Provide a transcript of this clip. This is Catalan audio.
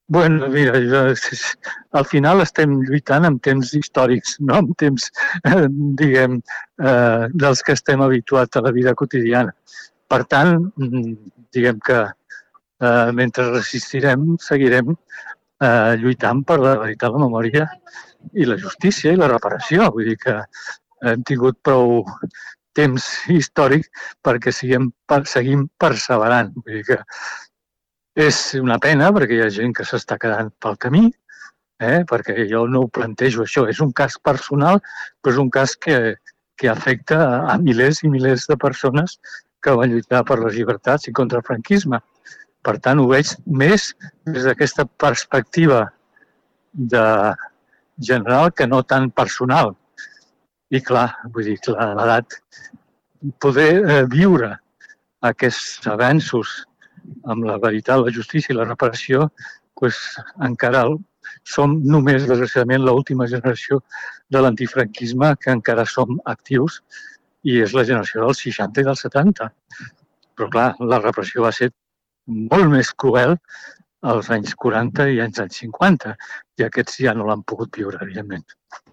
Bueno, mira, al final estem lluitant amb temps històrics, no amb temps, diguem, dels que estem habituats a la vida quotidiana. Per tant, diguem que mentre resistirem, seguirem lluitant per la veritat, la memòria i la justícia i la reparació. Vull dir que hem tingut prou temps històric perquè seguim perseverant. Vull dir que és una pena perquè hi ha gent que s'està quedant pel camí, perquè jo no ho plantejo això. És un cas personal, però és un cas que afecta a milers i milers de persones que van lluitar per les llibertats i contra el franquisme. Per tant, ho veig més des d'aquesta perspectiva de general que no tan personal. I clar, vull dir, l'edat, poder viure aquests avenços amb la veritat, la justícia i la reparació, doncs encara som només, desgraciadament, l'última generació de l'antifranquisme que encara som actius i és la generació dels 60 i dels 70. Però clar, la repressió va ser molt més cruel als anys 40 i als anys 50 i aquests ja no l'han pogut viure, evidentment.